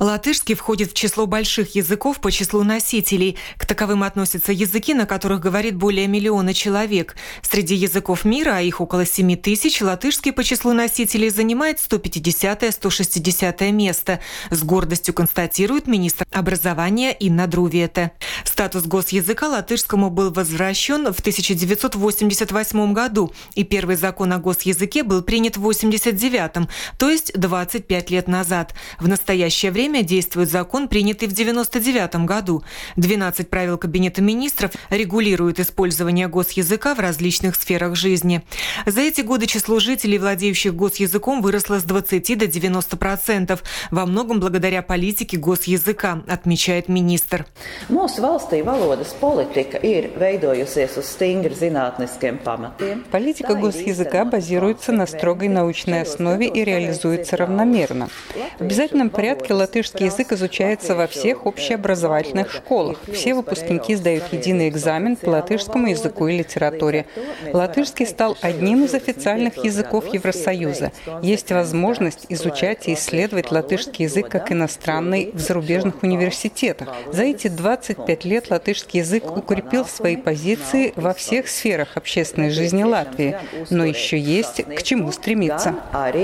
Латышский входит в число больших языков по числу носителей. К таковым относятся языки, на которых говорит более миллиона человек. Среди языков мира, а их около 7 тысяч, латышский по числу носителей занимает 150-160 место. С гордостью констатирует министр образования Инна Друвиете. Статус госязыка латышскому был возвращен в 1988 году, и первый закон о госязыке был принят в 1989, то есть 25 лет назад. В настоящее время действует закон, принятый в 1999 году. 12 правил Кабинета министров регулируют использование госязыка в различных сферах жизни. За эти годы число жителей, владеющих госязыком, выросло с 20 до 90%, во многом благодаря политике госязыка, отмечает министр. Политика госязыка базируется на строгой научной основе и реализуется равномерно. В обязательном порядке латышский язык изучается во всех общеобразовательных школах. Все выпускники сдают единый экзамен по латышскому языку и литературе. Латышский стал одним из официальных языков Евросоюза. Есть возможность изучать и исследовать латышский язык как иностранный в зарубежных университетах. За эти 25 лет латышский язык укрепил свои позиции во всех сферах общественной жизни Латвии. Но еще есть к чему стремиться.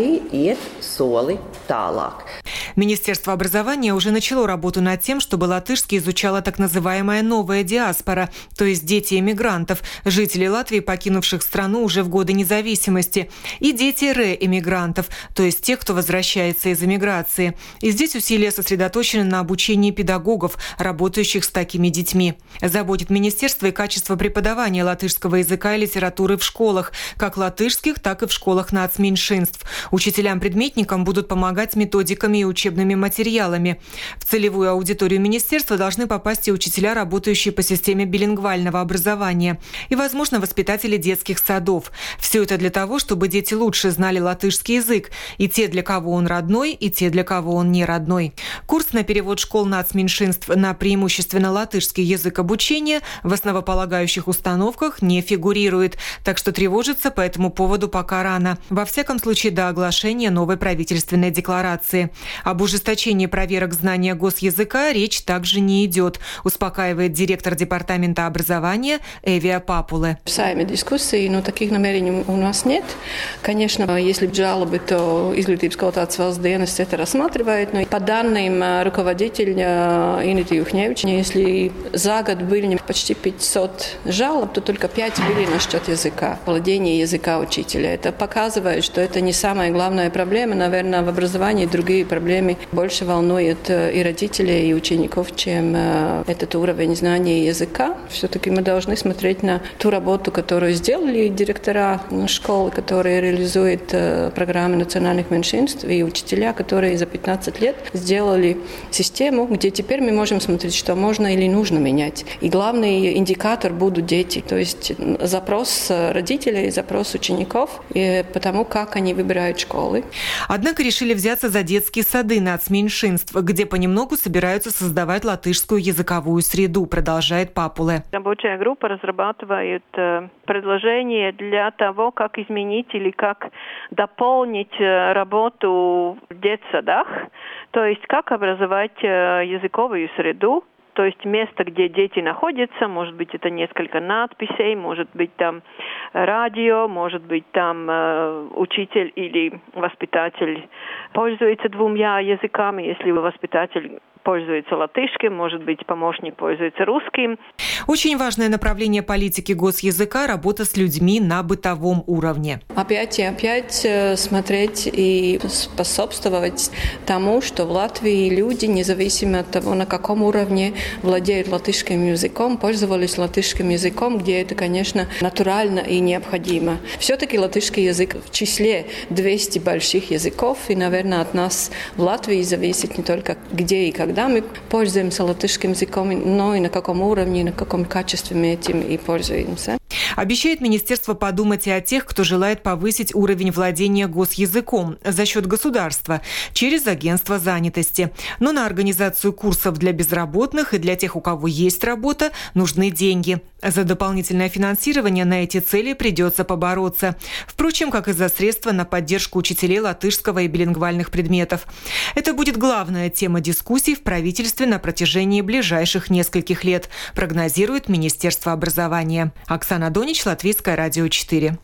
Министерство образования уже начало работу над тем, чтобы латышский изучала так называемая новая диаспора, то есть дети эмигрантов, жителей Латвии, покинувших страну уже в годы независимости, и дети реэмигрантов, то есть тех, кто возвращается из эмиграции. И здесь усилия сосредоточены на обучении педагогов, работающих с такими детьми. Заботит министерство и качество преподавания латышского языка и литературы в школах, как латышских, так и в школах нацменьшинств. Учителям-предметникам будут помогать методиками и учебными материалами. В целевую аудиторию министерства должны попасть и учителя, работающие по системе билингвального образования, и, возможно, воспитатели детских садов. Все это для того, чтобы дети лучше знали латышский язык, и те, для кого он родной, и те, для кого он не родной. Курс на перевод школ нацменьшинств на преимущественно латышский язык обучения в основополагающих установках не фигурирует, так что тревожиться по этому поводу пока рано. Во всяком случае, до оглашения новой правительственной декларации. Об ужесточении проверок знания госязыка речь также не идет, успокаивает директор департамента образования Эвия Папуле. В Сайме дискуссии, но таких намерений у нас нет. Конечно, если жалобы, то Izglītības kvalitātes valsts dienests это рассматривает, но по данным руководителя Инеты Юхневича, если за год были почти 500 жалоб, то только 5 были насчет языка, владения языка учителя. Это показывает, что это не самая главная проблема. Наверное, в образовании другие проблемы больше волнуют и родителей, и учеников, чем этот уровень знания языка. Все-таки мы должны смотреть на ту работу, которую сделали директора школ, которые реализуют программы национальных меньшинств, и учителя, которые за 15 лет сделали систему, где теперь мы можем смотреть, что можно или нужно менять. И главный индикатор будут дети, то есть запрос родителей, запрос учеников, и потому как они выбирают школы. Однако решили взяться за детские сады нацменьшинств, где понемногу собираются создавать латышскую языковую среду, продолжает Папуле. Рабочая группа разрабатывает предложения для того, как изменить или как дополнить работу в детсадах, то есть как образовать языковую среду. То есть место, где дети находятся, может быть, это несколько надписей, может быть, там радио, может быть, там учитель или воспитатель пользуется 2 языками, если воспитатель пользуется латышским, может быть, помощник пользуется русским. Очень важное направление политики госязыка – работа с людьми на бытовом уровне. Опять и опять смотреть и способствовать тому, что в Латвии люди, независимо от того, на каком уровне владеют латышским языком, пользовались латышским языком, где это, конечно, натурально и необходимо. Все-таки латышский язык в числе 200 больших языков, и, наверное, от нас в Латвии зависит не только где и когда мы пользуемся латышским языком, но и на каком уровне, на каком качестве мы этим и пользуемся. Обещает министерство подумать и о тех, кто желает повысить уровень владения госязыком за счет государства через агентство занятости. Но на организацию курсов для безработных и для тех, у кого есть работа, нужны деньги. За дополнительное финансирование на эти цели придется побороться. Впрочем, как и за средства на поддержку учителей латышского и билингвальных предметов. Это будет главная тема дискуссий в правительстве на протяжении ближайших нескольких лет, прогнозирует Министерство образования. Оксана Донич, Латвийское радио 4.